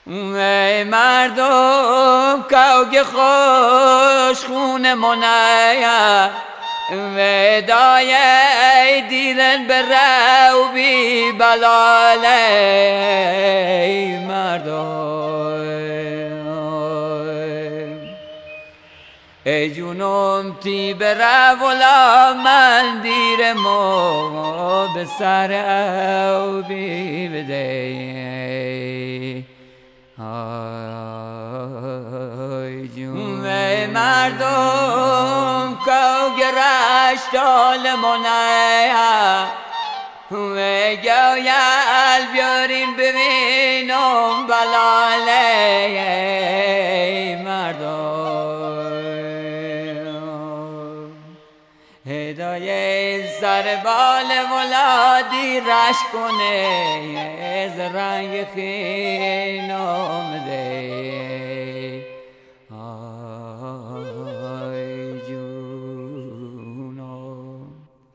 ای مردم که خوش خون منیا ودای دیدن به رو بی بلاله ای مردم ای جونم تی بره ولا من دیر ما به سر او بی بده آی جون ای مردم که گرشت آلمانه و گویل بیارین ببینم بلاله ای مردم هدای سر بال ولادی رش کنه از رنگ خینام ده آی جونم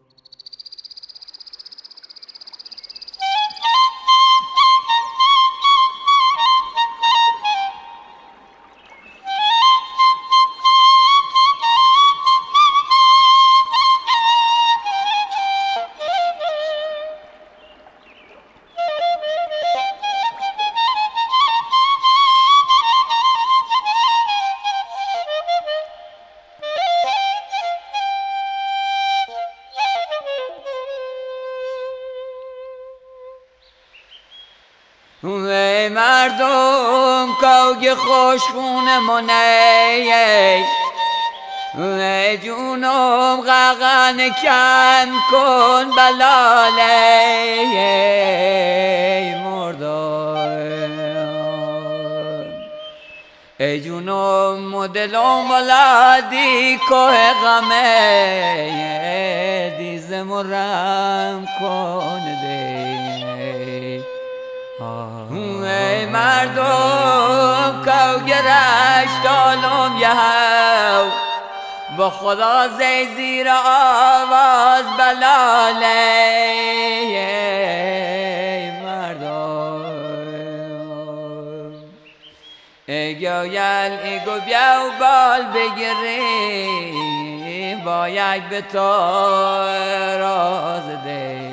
ای مردم که خوشخون منه ای جونم غغن کم کن بلاله ای مردم ای جونم و دلم ولادی که غمه دیزم و رم کن ده ای مردم که گرشت آلم یهو با خدا زیر آواز بلاله ای مردم ای گویل ای گو بیاو بال بگیری با یک به تو راز ده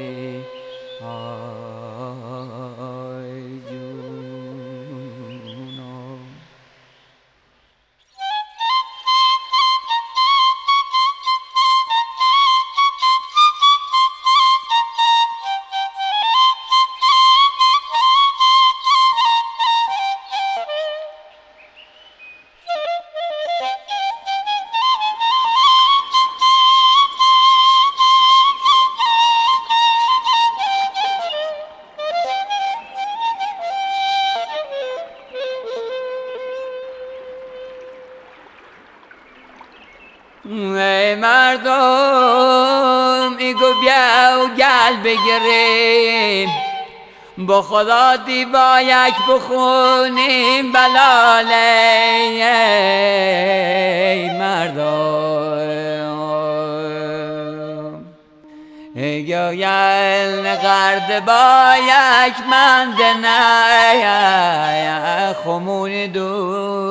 ای مردم ایگو بیا و گل بگیریم با خدا دی با یک بخونیم بلاله ای مردم ای گویل نقرد با یک مند نه خمون دو